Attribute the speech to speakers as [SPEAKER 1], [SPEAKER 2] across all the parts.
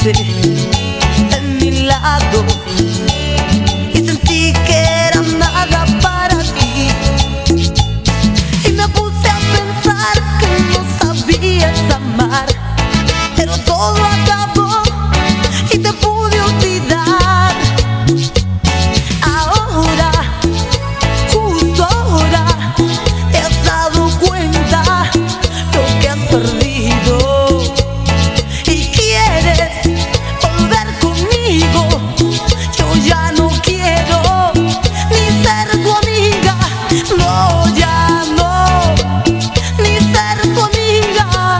[SPEAKER 1] estuviste en mi lado y sentí que era nada para ti. Y me puse a pensar que no sabías amar, pero todo acabó y te pude olvidar. Ahora, justo ahora, te has dado cuenta lo que has perdido y quieres volver conmigo. Yo ya no quiero ni ser tu amiga, no, ya no, ni ser tu amiga.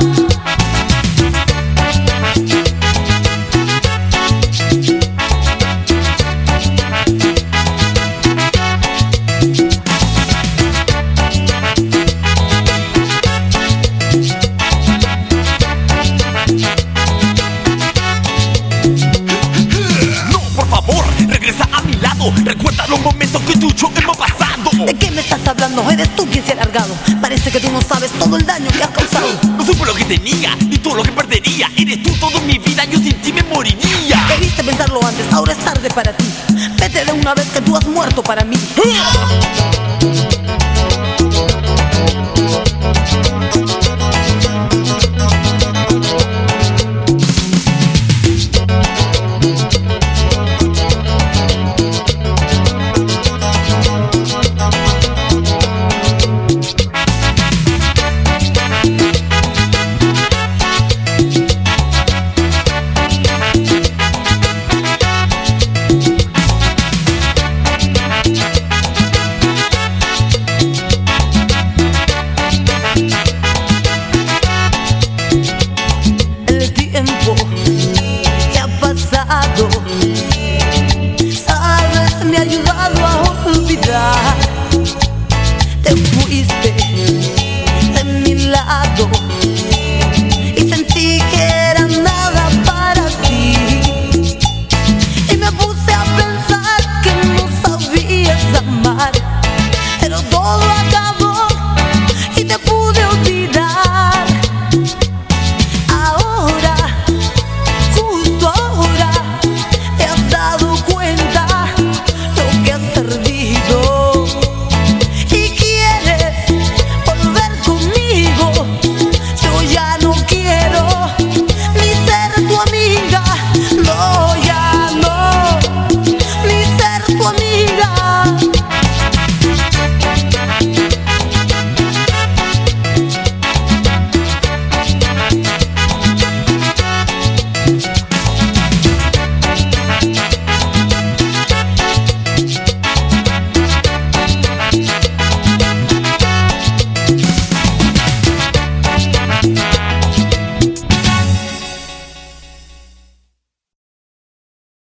[SPEAKER 2] No, por favor, regresa a mi lado. Recuerda los momentos que tú y yo hemos pasado.
[SPEAKER 1] ¿De qué me estás hablando? Eres tú quien se ha largado. Parece que tú no sabes todo el daño que has causado.
[SPEAKER 2] No supe lo que tenía ni todo lo que perdería. Eres tú toda mi vida, yo sin ti me moriría.
[SPEAKER 1] Debiste pensarlo antes, ahora es tarde para ti. Vete de una vez que tú has muerto para mí.
[SPEAKER 2] ¡Ah!